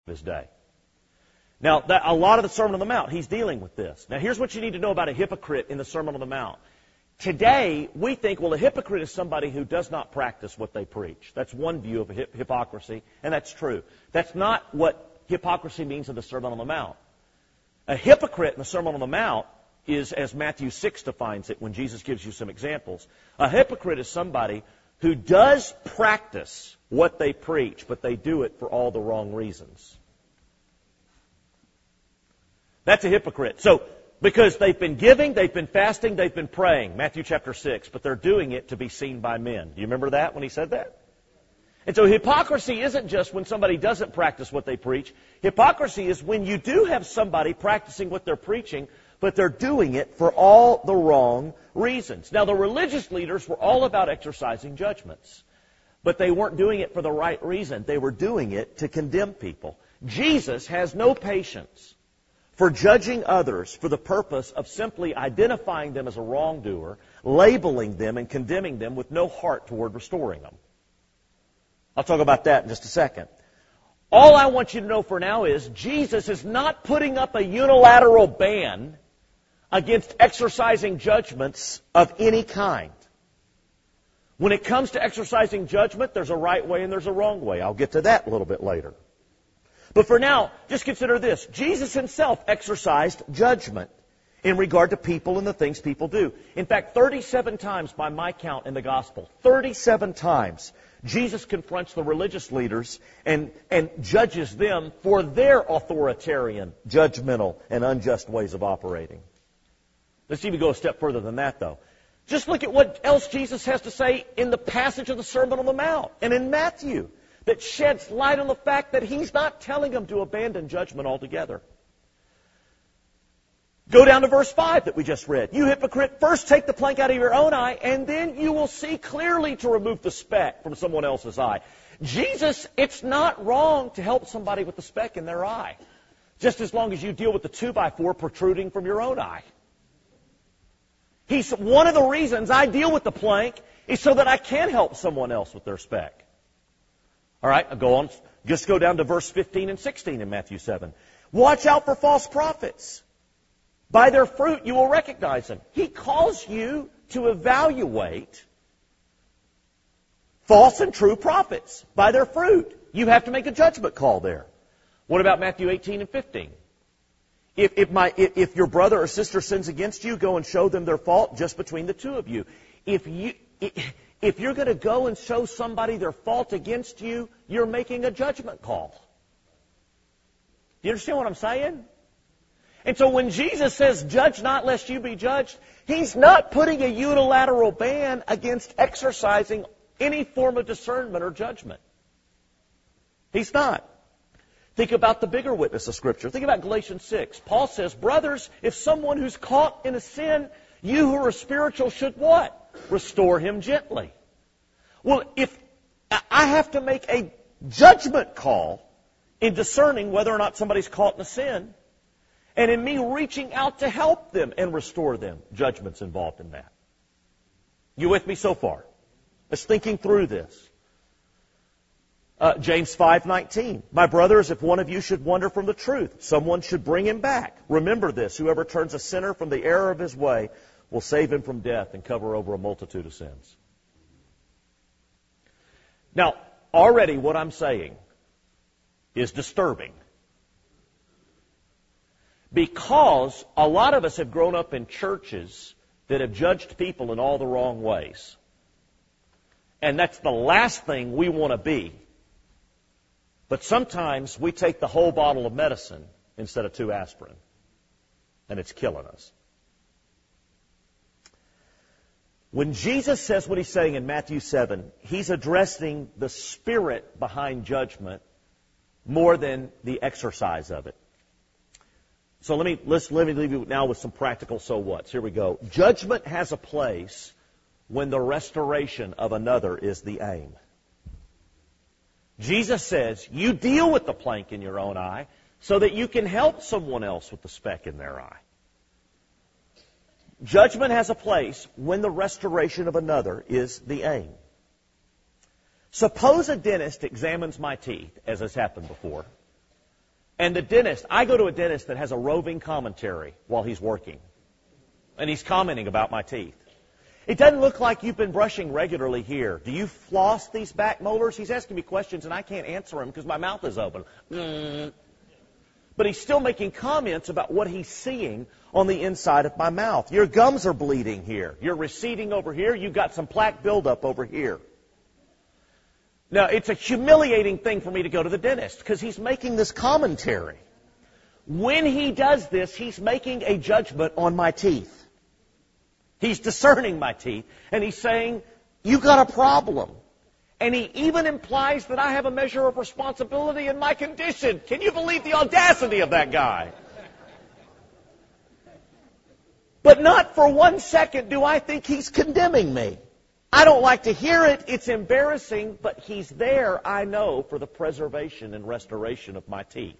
his day. Now, a lot of the Sermon on the Mount, he's dealing with this. Now, here's what you need to know about a hypocrite in the Sermon on the Mount. Today, we think, well, a hypocrite is somebody who does not practice what they preach. That's one view of hypocrisy, and that's true. That's not what hypocrisy means in the Sermon on the Mount. A hypocrite in the Sermon on the Mount is, as Matthew 6 defines it when Jesus gives you some examples, a hypocrite is somebody who does practice what they preach, but they do it for all the wrong reasons. That's a hypocrite. So, because they've been giving, they've been fasting, they've been praying, Matthew chapter 6, but they're doing it to be seen by men. Do you remember that when he said that? And so hypocrisy isn't just when somebody doesn't practice what they preach. Hypocrisy is when you do have somebody practicing what they're preaching, but they're doing it for all the wrong reasons. Now, the religious leaders were all about exercising judgments, but they weren't doing it for the right reason. They were doing it to condemn people. Jesus has no patience for judging others for the purpose of simply identifying them as a wrongdoer, labeling them and condemning them with no heart toward restoring them. I'll talk about that in just a second. All I want you to know for now is Jesus is not putting up a unilateral ban against exercising judgments of any kind. When it comes to exercising judgment, there's a right way and there's a wrong way. I'll get to that a little bit later. But for now, just consider this. Jesus himself exercised judgment in regard to people and the things people do. In fact, 37 times by my count in the gospel, 37 times, Jesus confronts the religious leaders and judges them for their authoritarian, judgmental, and unjust ways of operating. Let's even go a step further than that, though. Just look at what else Jesus has to say in the passage of the Sermon on the Mount and in Matthew that sheds light on the fact that he's not telling them to abandon judgment altogether. Go down to verse 5 that we just read. You hypocrite, first take the plank out of your own eye, and then you will see clearly to remove the speck from someone else's eye. Jesus, it's not wrong to help somebody with the speck in their eye, just as long as you deal with the 2x4 protruding from your own eye. One of the reasons I deal with the plank is so that I can help someone else with their speck. All right, I'll go on. Just go down to verse 15 and 16 in Matthew 7. Watch out for false prophets. By their fruit you will recognize them. He calls you to evaluate false and true prophets by their fruit. You have to make a judgment call there. What about Matthew 18 and 15? If your brother or sister sins against you, go and show them their fault just between the two of you. If you're going to go and show somebody their fault against you, you're making a judgment call. Do you understand what I'm saying? And so when Jesus says, judge not lest you be judged, he's not putting a unilateral ban against exercising any form of discernment or judgment. He's not. Think about the bigger witness of Scripture. Think about Galatians 6. Paul says, brothers, if someone who's caught in a sin, you who are spiritual should what? Restore him gently. Well, if I have to make a judgment call in discerning whether or not somebody's caught in a sin, and in me reaching out to help them and restore them, judgment's involved in that. You with me so far? Let's thinking through this. James 5:19. My brothers, if one of you should wander from the truth, someone should bring him back. Remember this, whoever turns a sinner from the error of his way will save him from death and cover over a multitude of sins. Now, already what I'm saying is disturbing. Because a lot of us have grown up in churches that have judged people in all the wrong ways. And that's the last thing we want to be. But sometimes we take the whole bottle of medicine instead of 2 aspirin. And it's killing us. When Jesus says what he's saying in Matthew 7, he's addressing the spirit behind judgment more than the exercise of it. So let me leave you now with some practical so whats. Here we go. Judgment has a place when the restoration of another is the aim. Jesus says, you deal with the plank in your own eye so that you can help someone else with the speck in their eye. Judgment has a place when the restoration of another is the aim. Suppose a dentist examines my teeth, as has happened before, And the dentist, I go to a dentist that has a roving commentary while he's working. And he's commenting about my teeth. It doesn't look like you've been brushing regularly here. Do you floss these back molars? He's asking me questions and I can't answer him because my mouth is open. But he's still making comments about what he's seeing on the inside of my mouth. Your gums are bleeding here. You're receding over here. You've got some plaque buildup over here. Now, it's a humiliating thing for me to go to the dentist because he's making this commentary. When he does this, he's making a judgment on my teeth. He's discerning my teeth, and he's saying, you've got a problem. And he even implies that I have a measure of responsibility in my condition. Can you believe the audacity of that guy? But not for 1 second do I think he's condemning me. I don't like to hear it. It's embarrassing, but he's there, I know, for the preservation and restoration of my teeth.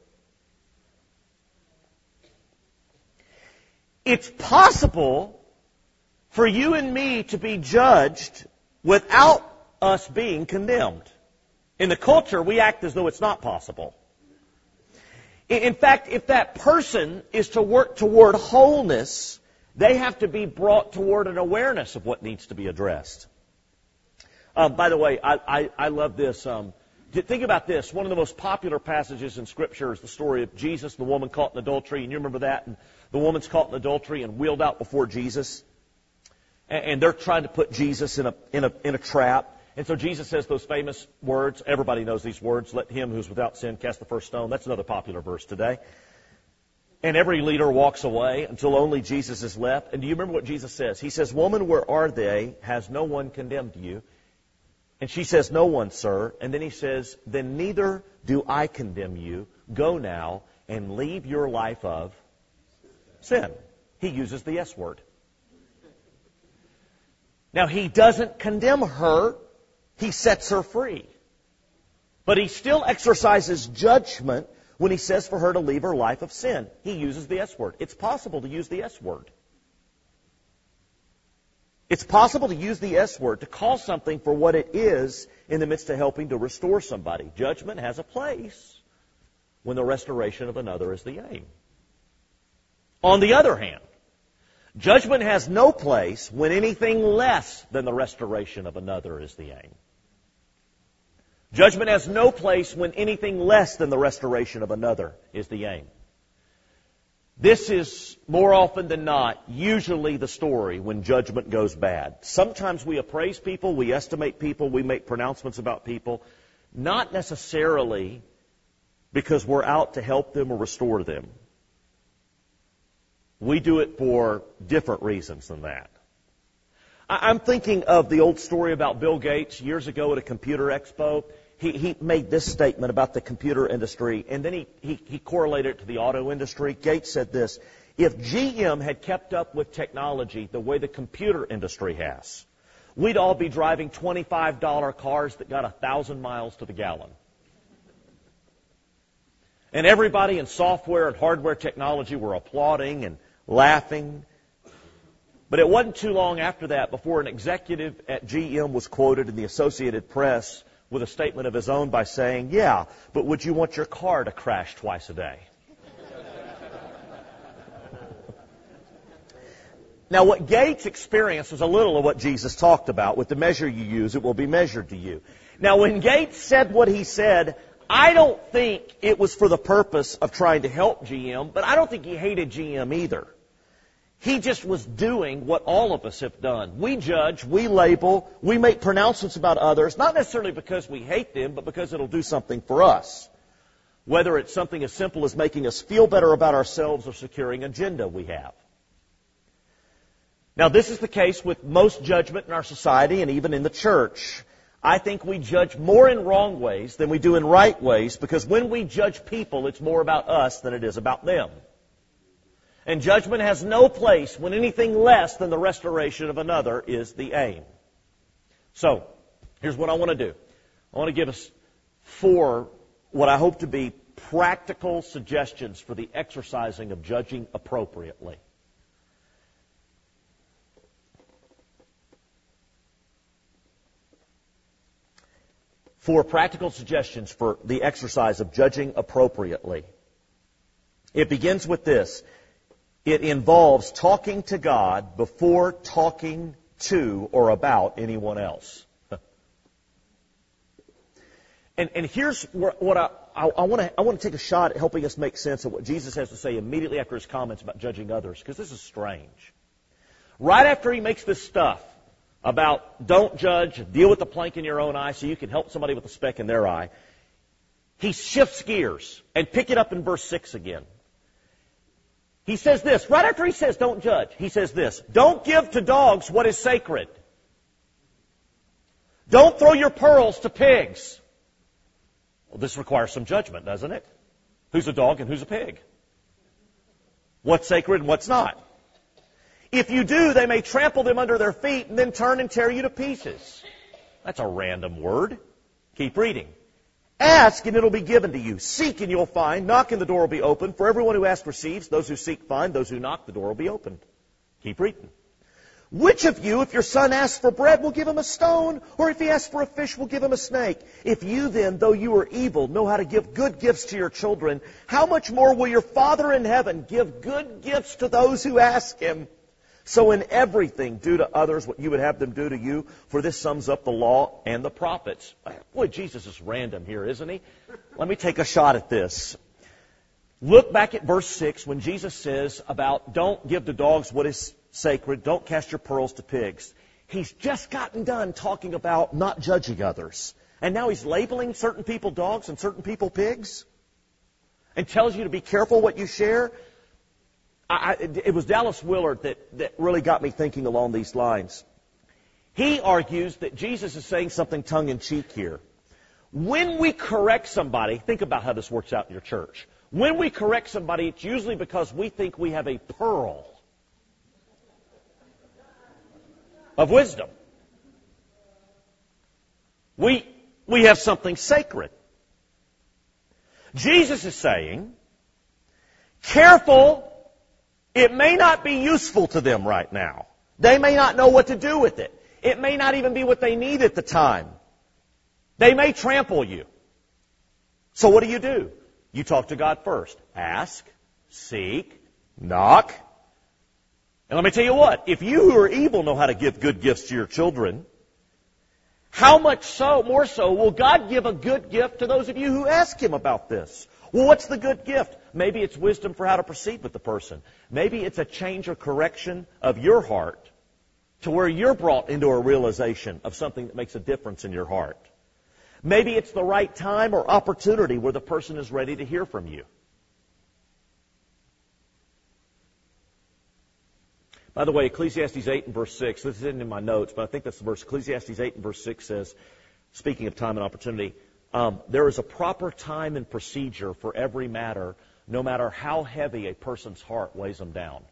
It's possible for you and me to be judged without us being condemned. In the culture, we act as though it's not possible. In fact, if that person is to work toward wholeness, they have to be brought toward an awareness of what needs to be addressed. By the way, I love this. Think about this. One of the most popular passages in Scripture is the story of Jesus, the woman caught in adultery. And you remember that? And the woman's caught in adultery and wheeled out before Jesus. And they're trying to put Jesus in a trap. And so Jesus says those famous words. Everybody knows these words. Let him who's without sin cast the first stone. That's another popular verse today. And every leader walks away until only Jesus is left. And do you remember what Jesus says? He says, woman, where are they? Has no one condemned you? And she says, no one, sir. And then he says, then neither do I condemn you. Go now and leave your life of sin. He uses the S word. Now, he doesn't condemn her. He sets her free. But he still exercises judgment when he says for her to leave her life of sin. He uses the S word. It's possible to use the S word. It's possible to use the S word to call something for what it is in the midst of helping to restore somebody. Judgment has a place when the restoration of another is the aim. On the other hand, judgment has no place when anything less than the restoration of another is the aim. Judgment has no place when anything less than the restoration of another is the aim. This is, more often than not, usually the story when judgment goes bad. Sometimes we appraise people, we estimate people, we make pronouncements about people, not necessarily because we're out to help them or restore them. We do it for different reasons than that. I'm thinking of the old story about Bill Gates years ago at a computer expo. He made this statement about the computer industry, and then he correlated it to the auto industry. Gates said this: if GM had kept up with technology the way the computer industry has, we'd all be driving $25 cars that got 1,000 miles to the gallon. And everybody in software and hardware technology were applauding and laughing. But it wasn't too long after that before an executive at GM was quoted in the Associated Press with a statement of his own by saying, yeah, but would you want your car to crash twice a day? Now, what Gates experienced was a little of what Jesus talked about. With the measure you use, it will be measured to you. Now, when Gates said what he said, I don't think it was for the purpose of trying to help GM, but I don't think he hated GM either. He just was doing what all of us have done. We judge, we label, we make pronouncements about others, not necessarily because we hate them, but because it'll do something for us. Whether it's something as simple as making us feel better about ourselves or securing an agenda we have. Now, this is the case with most judgment in our society and even in the church. I think we judge more in wrong ways than we do in right ways, because when we judge people, it's more about us than it is about them. And judgment has no place when anything less than the restoration of another is the aim. So, here's what I want to do. I want to give us 4 what I hope to be practical suggestions for the exercising of judging appropriately. 4 practical suggestions for the exercise of judging appropriately. It begins with this. It involves talking to God before talking to or about anyone else. And here's what I want to take a shot at helping us make sense of what Jesus has to say immediately after his comments about judging others, because this is strange. Right after he makes this stuff about don't judge, deal with the plank in your own eye so you can help somebody with a speck in their eye, he shifts gears and pick it up in verse 6 again. He says this, right after he says don't judge, he says this, don't give to dogs what is sacred. Don't throw your pearls to pigs. Well, this requires some judgment, doesn't it? Who's a dog and who's a pig? What's sacred and what's not? If you do, they may trample them under their feet and then turn and tear you to pieces. That's a random word. Keep reading. Ask and it'll be given to you. Seek and you'll find. Knock and the door will be opened. For everyone who asks receives. Those who seek find. Those who knock, the door will be opened. Keep reading. Which of you, if your son asks for bread, will give him a stone? Or if he asks for a fish, will give him a snake? If you then, though you are evil, know how to give good gifts to your children, how much more will your Father in heaven give good gifts to those who ask him? So in everything, do to others what you would have them do to you, for this sums up the law and the prophets. Boy, Jesus is random here, isn't he? Let me take a shot at this. Look back at verse 6 when Jesus says about don't give to dogs what is sacred, don't cast your pearls to pigs. He's just gotten done talking about not judging others. And now he's labeling certain people dogs and certain people pigs? And tells you to be careful what you share? It was Dallas Willard that really got me thinking along these lines. He argues that Jesus is saying something tongue-in-cheek here. When we correct somebody, think about how this works out in your church. When we correct somebody, it's usually because we think we have a pearl of wisdom. We have something sacred. Jesus is saying, careful. It may not be useful to them right now. They may not know what to do with it. It may not even be what they need at the time. They may trample you. So what do? You talk to God first. Ask, seek, knock. And let me tell you what, if you who are evil know how to give good gifts to your children, how much so, more so, will God give a good gift to those of you who ask him about this? Well, what's the good gift? Maybe it's wisdom for how to proceed with the person. Maybe it's a change or correction of your heart to where you're brought into a realization of something that makes a difference in your heart. Maybe it's the right time or opportunity where the person is ready to hear from you. By the way, Ecclesiastes 8 and verse 6, this isn't in my notes, but I think that's the verse. Ecclesiastes 8 and verse 6 says, speaking of time and opportunity, there is a proper time and procedure for every matter, no matter how heavy a person's heart weighs them down.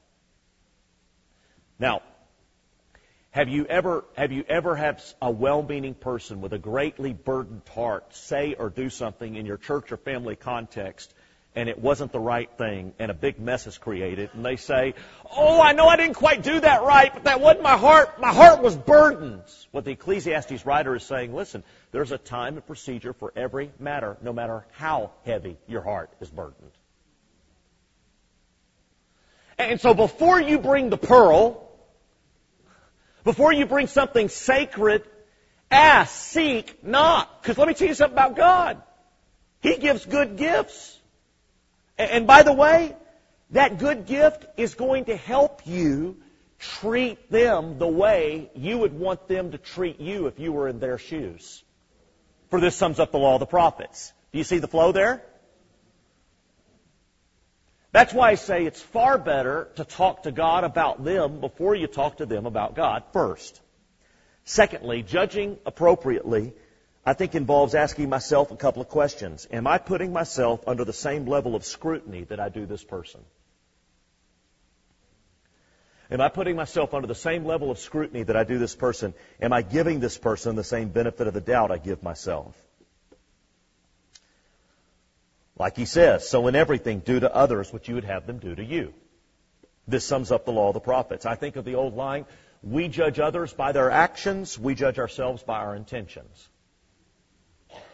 Now, have you ever had a well-meaning person with a greatly burdened heart say or do something in your church or family context, and it wasn't the right thing, and a big mess is created, and they say, oh, I know I didn't quite do that right, but that wasn't my heart. My heart was burdened. What the Ecclesiastes writer is saying, listen, there's a time and procedure for every matter, no matter how heavy your heart is burdened. And so before you bring the pearl, before you bring something sacred, ask, seek, knock. Because let me tell you something about God. He gives good gifts. And by the way, that good gift is going to help you treat them the way you would want them to treat you if you were in their shoes. For this sums up the law of the prophets. Do you see the flow there? That's why I say it's far better to talk to God about them before you talk to them about God first. Secondly, judging appropriately, I think, involves asking myself a couple of questions. Am I putting myself under the same level of scrutiny that I do this person? Am I putting myself under the same level of scrutiny that I do this person? Am I giving this person the same benefit of the doubt I give myself? Like he says, so in everything, do to others what you would have them do to you. This sums up the law of the prophets. I think of the old line, we judge others by their actions, we judge ourselves by our intentions.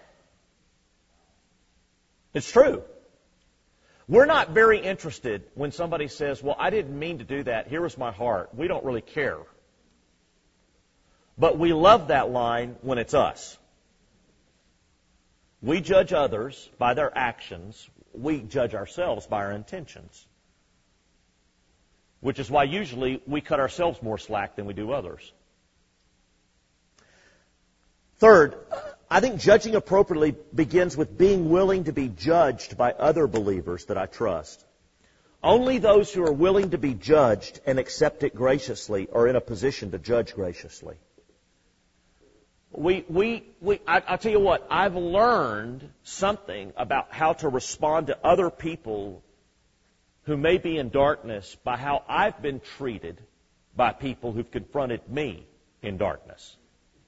It's true. We're not very interested when somebody says, well, I didn't mean to do that. Here was my heart. We don't really care. But we love that line when it's us. We judge others by their actions. We judge ourselves by our intentions. Which is why usually we cut ourselves more slack than we do others. Third, I think judging appropriately begins with being willing to be judged by other believers that I trust. Only those who are willing to be judged and accept it graciously are in a position to judge graciously. I'll tell you what, I've learned something about how to respond to other people who may be in darkness by how I've been treated by people who've confronted me in darkness.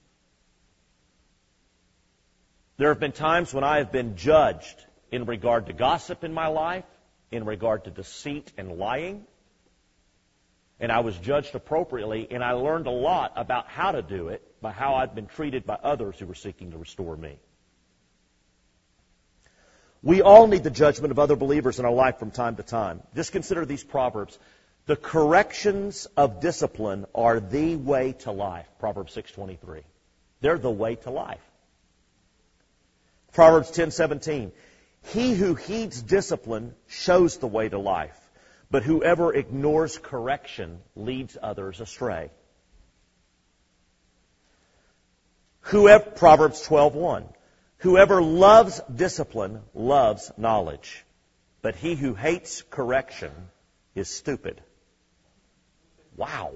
There have been times when I have been judged in regard to gossip in my life, in regard to deceit and lying, and I was judged appropriately, and I learned a lot about how to do it by how I've been treated by others who were seeking to restore me. We all need the judgment of other believers in our life from time to time. Just consider these proverbs. The corrections of discipline are the way to life. Proverbs 6:23. They're the way to life. Proverbs 10:17. He who heeds discipline shows the way to life, but whoever ignores correction leads others astray. Proverbs 12:1. Whoever loves discipline loves knowledge, but he who hates correction is stupid. Wow.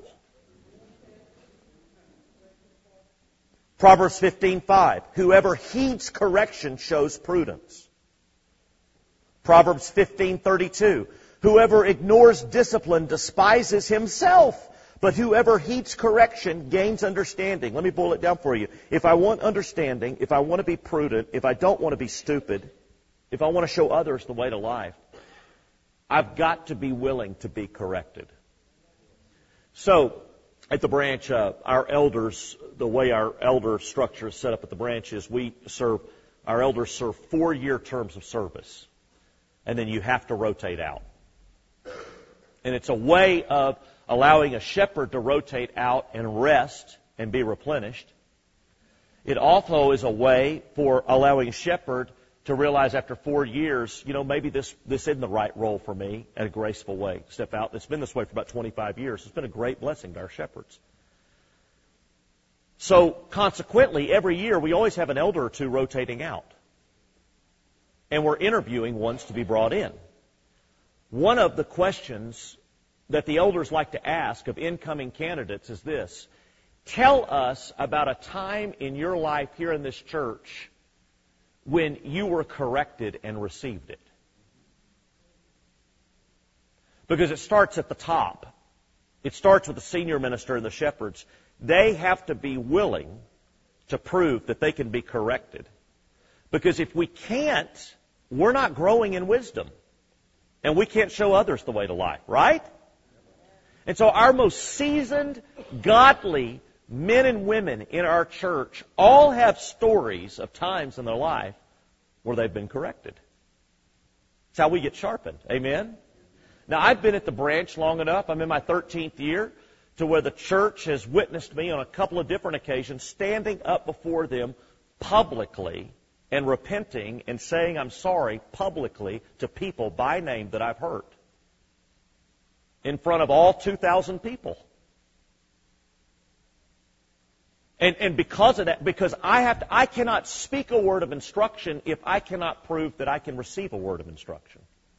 Proverbs 15:5. Whoever heeds correction shows prudence. Proverbs 15:32. Whoever ignores discipline despises himself, but whoever heeds correction gains understanding. Let me boil it down for you. If I want understanding, if I want to be prudent, if I don't want to be stupid, if I want to show others the way to life, I've got to be willing to be corrected. So, at the branch, our elders, the way our elder structure is set up at the branch is our elders serve 4-year terms of service. And then you have to rotate out. And it's a way of allowing a shepherd to rotate out and rest and be replenished. It also is a way for allowing a shepherd to realize after 4 years, maybe this isn't the right role for me, in a graceful way. Step out. It's been this way for about 25 years. It's been a great blessing to our shepherds. So consequently, every year we always have an elder or two rotating out. And we're interviewing ones to be brought in. One of the questions that the elders like to ask of incoming candidates is this: tell us about a time in your life here in this church when you were corrected and received it. Because it starts at the top. It starts with the senior minister and the shepherds. They have to be willing to prove that they can be corrected. Because if we can't, we're not growing in wisdom. And we can't show others the way to life, right? And so our most seasoned, godly men and women in our church all have stories of times in their life where they've been corrected. It's how we get sharpened. Amen? Now, I've been at the branch long enough. I'm in my 13th year to where the church has witnessed me on a couple of different occasions standing up before them publicly and repenting and saying I'm sorry publicly to people by name that I've hurt in front of all 2,000 people. And because of that, because I cannot speak a word of instruction if I cannot prove that I can receive a word of instruction.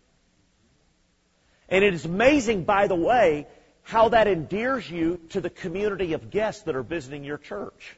And it is amazing, by the way, how that endears you to the community of guests that are visiting your church.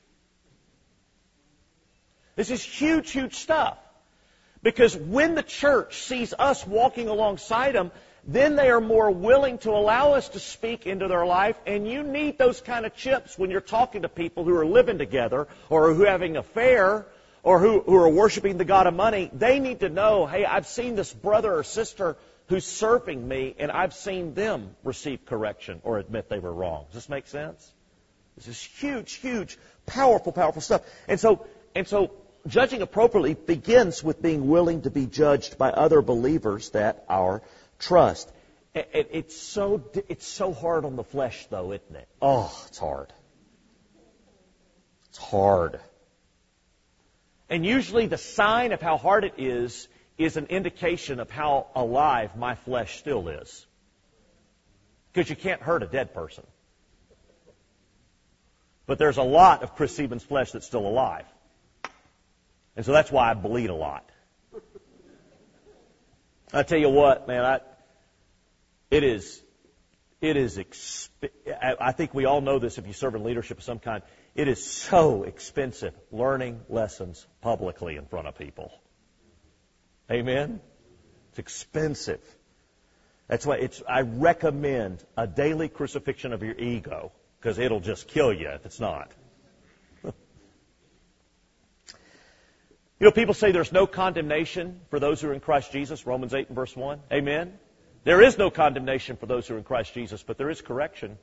This is huge, huge stuff. Because when the church sees us walking alongside them, then they are more willing to allow us to speak into their life. And you need those kind of chips when you're talking to people who are living together or who are having an affair or who are worshiping the god of money. They need to know, hey, I've seen this brother or sister who's serving me, and I've seen them receive correction or admit they were wrong. Does this make sense? This is huge, huge, powerful, powerful stuff. And so judging appropriately begins with being willing to be judged by other believers that our trust. It's so hard on the flesh, though, isn't it? Oh, it's hard. It's hard. And usually the sign of how hard it is an indication of how alive my flesh still is. Because you can't hurt a dead person. But there's a lot of Chris Siebens' flesh that's still alive. And so that's why I bleed a lot. I tell you what, man, I think we all know this if you serve in leadership of some kind. It is so expensive learning lessons publicly in front of people. Amen? It's expensive. That's why I recommend a daily crucifixion of your ego, because it'll just kill you if it's not. You know, people say there's no condemnation for those who are in Christ Jesus, Romans 8 and verse 1. Amen? There is no condemnation for those who are in Christ Jesus, but there is correction.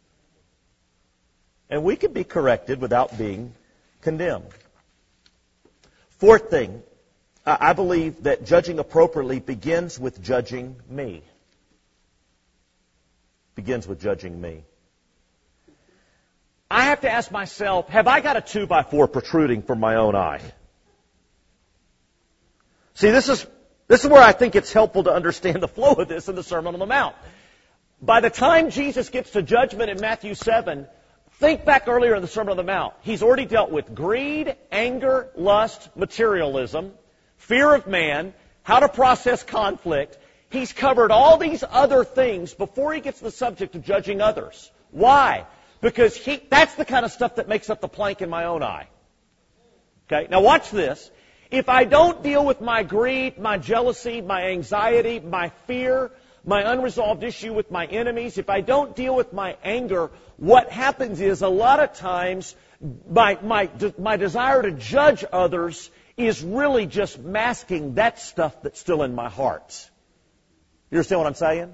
And we can be corrected without being condemned. Fourth thing, I believe that judging appropriately begins with judging me. Begins with judging me. I have to ask myself, have I got a 2x4 protruding from my own eye? See, this is where I think it's helpful to understand the flow of this in the Sermon on the Mount. By the time Jesus gets to judgment in Matthew 7, think back earlier in the Sermon on the Mount. He's already dealt with greed, anger, lust, materialism, fear of man, how to process conflict. He's covered all these other things before he gets to the subject of judging others. Why? Because that's the kind of stuff that makes up the plank in my own eye. Okay, now watch this. If I don't deal with my greed, my jealousy, my anxiety, my fear, my unresolved issue with my enemies, if I don't deal with my anger, what happens is a lot of times my desire to judge others is really just masking that stuff that's still in my heart. You understand what I'm saying?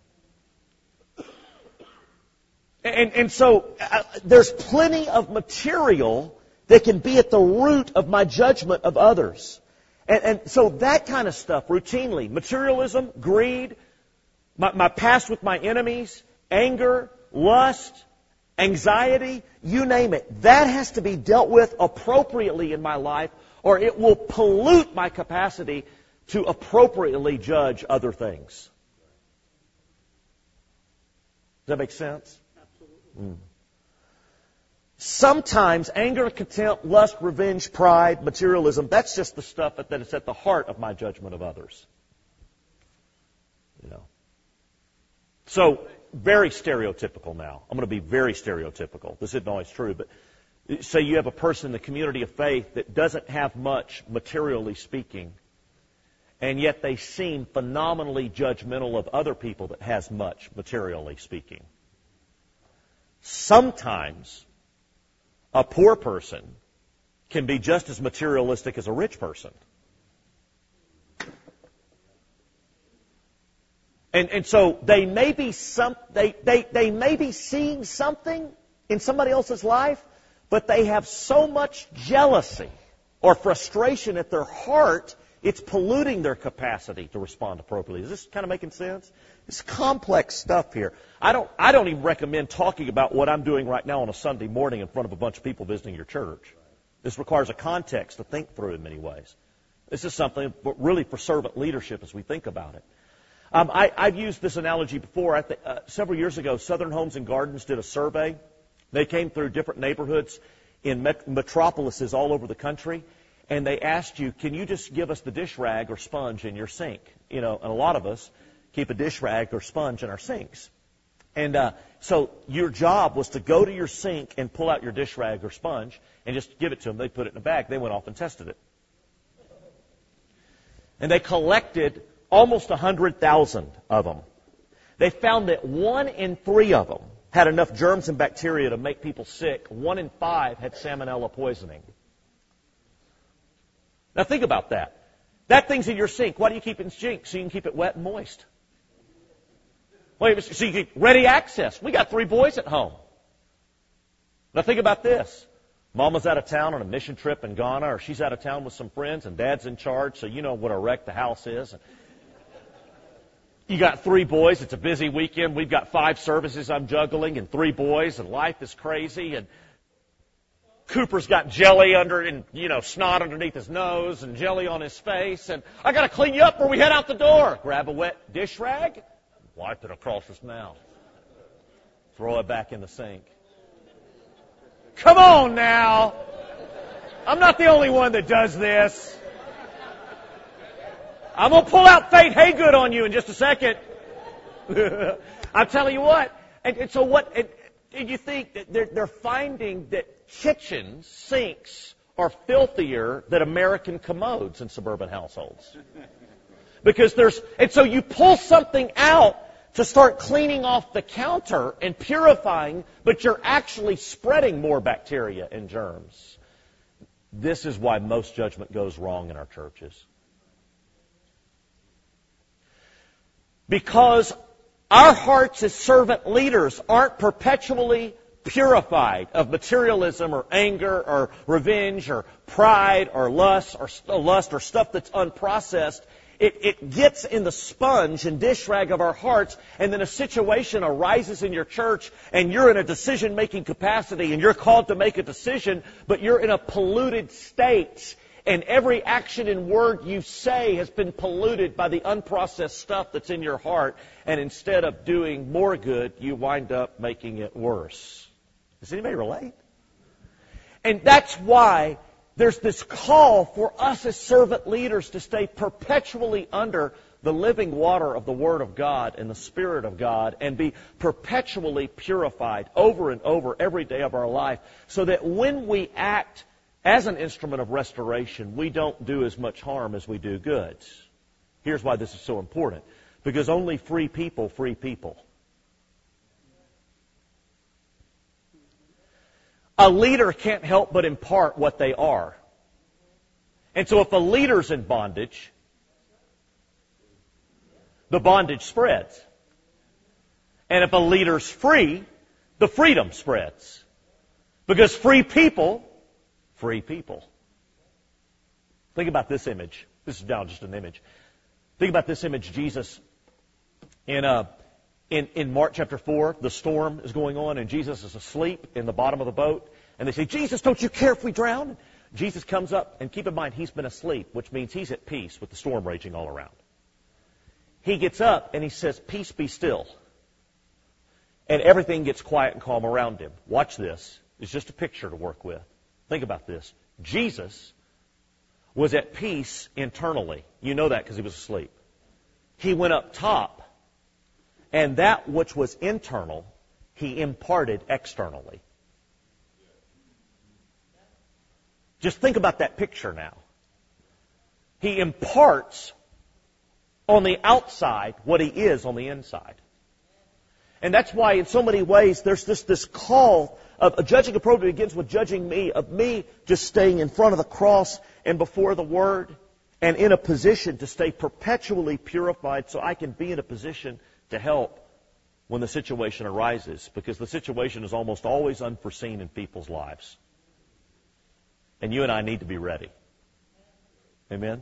And so there's plenty of material that can be at the root of my judgment of others. And so that kind of stuff, routinely, materialism, greed, my past with my enemies, anger, lust, anxiety, you name it, that has to be dealt with appropriately in my life, or it will pollute my capacity to appropriately judge other things. Does that make sense? Absolutely. Sometimes anger, contempt, lust, revenge, pride, materialism, that's just the stuff that is at the heart of my judgment of others. You know. So, very stereotypical now. I'm going to be very stereotypical. This isn't always true, but say you have a person in the community of faith that doesn't have much materially speaking, and yet they seem phenomenally judgmental of other people that has much materially speaking. Sometimes a poor person can be just as materialistic as a rich person. And so they may be they may be seeing something in somebody else's life, but they have so much jealousy or frustration at their heart, it's polluting their capacity to respond appropriately. Is this kind of making sense? It's complex stuff here. I don't even recommend talking about what I'm doing right now on a Sunday morning in front of a bunch of people visiting your church. This requires a context to think through in many ways. This is something really for servant leadership as we think about it. I've used this analogy before. Several years ago, Southern Homes and Gardens did a survey. They came through different neighborhoods in metropolises all over the country, and they asked you, can you just give us the dish rag or sponge in your sink? You know, and a lot of us keep a dish rag or sponge in our sinks. And so your job was to go to your sink and pull out your dish rag or sponge and just give it to them. They put it in a bag. They went off and tested it. And they collected almost 100,000 of them. They found that 1 in 3 of them had enough germs and bacteria to make people sick. 1 in 5 had salmonella poisoning. Now think about that. That thing's in your sink. Why do you keep it in the sink? So you can keep it wet and moist. Wait, so you get ready access. We got 3 boys at home. Now think about this. Mama's out of town on a mission trip in Ghana, or she's out of town with some friends, and Dad's in charge, so you know what a wreck the house is. You got 3 boys. It's a busy weekend. We've got 5 services I'm juggling and 3 boys, and life is crazy. And Cooper's got jelly snot underneath his nose and jelly on his face. And I got to clean you up before we head out the door. Grab a wet dish rag, wipe it across his mouth. Throw it back in the sink. Come on now. I'm not the only one that does this. I'm going to pull out Fate Haygood on you in just a second. I'm telling you what. And so what, and you think that they're finding that kitchen sinks are filthier than American commodes in suburban households. Because and so you pull something out to start cleaning off the counter and purifying, but you're actually spreading more bacteria and germs. This is why most judgment goes wrong in our churches. Because our hearts as servant leaders aren't perpetually purified of materialism or anger or revenge or pride or lust or stuff that's unprocessed. It gets in the sponge and dish rag of our hearts, and then a situation arises in your church, and you're in a decision-making capacity, and you're called to make a decision, but you're in a polluted state. And every action and word you say has been polluted by the unprocessed stuff that's in your heart. And instead of doing more good, you wind up making it worse. Does anybody relate? And that's why there's this call for us as servant leaders to stay perpetually under the living water of the Word of God and the Spirit of God and be perpetually purified over and over every day of our life, so that when we act as an instrument of restoration, we don't do as much harm as we do good. Here's why this is so important. Because only free people free people. A leader can't help but impart what they are. And so if a leader's in bondage, the bondage spreads. And if a leader's free, the freedom spreads. Because free people. Think about this image. This is now just an image. Think about this image. Jesus, in Mark chapter 4, the storm is going on, and Jesus is asleep in the bottom of the boat. And they say, Jesus, don't you care if we drown? Jesus comes up, and keep in mind, he's been asleep, which means he's at peace with the storm raging all around. He gets up, and he says, peace be still. And everything gets quiet and calm around him. Watch this. It's just a picture to work with. Think about this. Jesus was at peace internally. You know that because he was asleep. He went up top, and that which was internal, he imparted externally. Just think about that picture now. He imparts on the outside what he is on the inside. And that's why in so many ways there's this call of judging appropriately begins with judging me, of me just staying in front of the cross and before the Word and in a position to stay perpetually purified so I can be in a position to help when the situation arises, because the situation is almost always unforeseen in people's lives. And you and I need to be ready. Amen?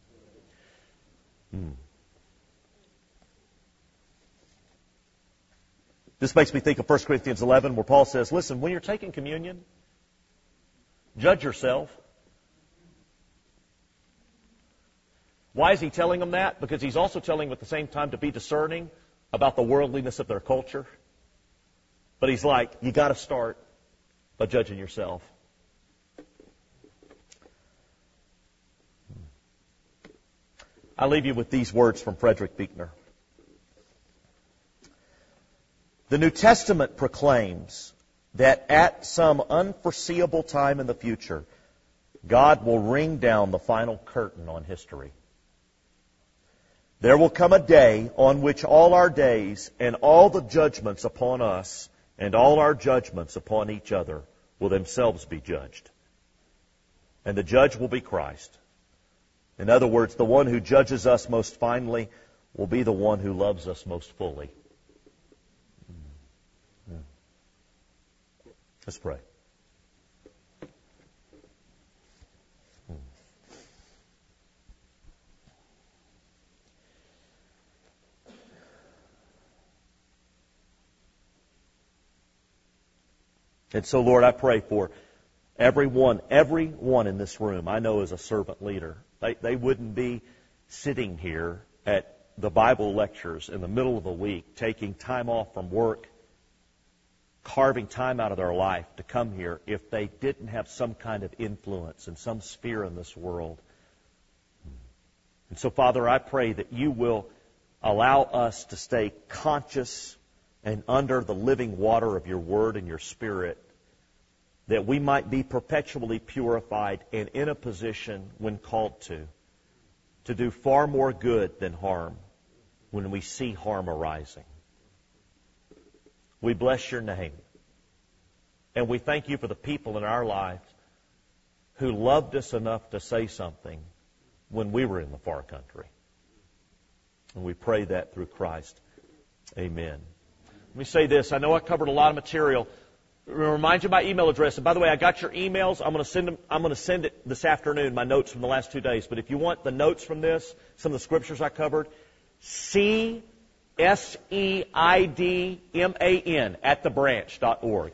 This makes me think of 1 Corinthians 11, where Paul says, listen, when you're taking communion, judge yourself. Why is he telling them that? Because he's also telling them at the same time to be discerning about the worldliness of their culture. But he's like, you got to start by judging yourself. I leave you with these words from Frederick Buechner. The New Testament proclaims that at some unforeseeable time in the future, God will ring down the final curtain on history. There will come a day on which all our days and all the judgments upon us and all our judgments upon each other will themselves be judged. And the judge will be Christ. In other words, the one who judges us most finely will be the one who loves us most fully. Let's pray. And so, Lord, I pray for everyone in this room I know is a servant leader. They wouldn't be sitting here at the Bible lectures in the middle of the week, taking time off from work, carving time out of their life to come here if they didn't have some kind of influence in some sphere in this world. And so, Father, I pray that you will allow us to stay conscious and under the living water of your Word and your Spirit, that we might be perpetually purified and in a position, when called to do far more good than harm when we see harm arising. We bless your name. And we thank you for the people in our lives who loved us enough to say something when we were in the far country. And we pray that through Christ. Amen. Let me say this. I know I covered a lot of material. Remind you of my email address. And by the way, I got your emails. I'm going to send it this afternoon, my notes from the last 2 days. But if you want the notes from this, some of the scriptures I covered, CSEIDMAN at thebranch.org.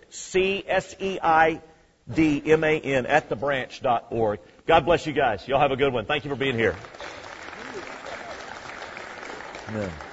CSEIDMAN at thebranch.org. God bless you guys. Y'all have a good one. Thank you for being here. Amen.